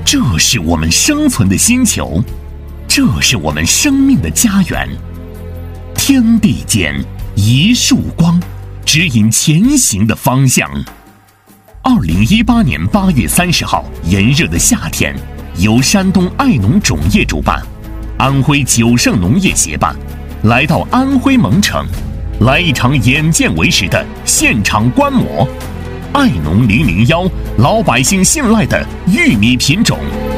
这是我们生存的星球，这是我们生命的家园。天地间一束光，指引前行的方向。2018年8月30号，炎热的夏天，由山东爱农种业主办，安徽九盛农业协办，来到安徽蒙城，来一场眼见为实的现场观摩。爱农001，老百姓信赖的玉米品种。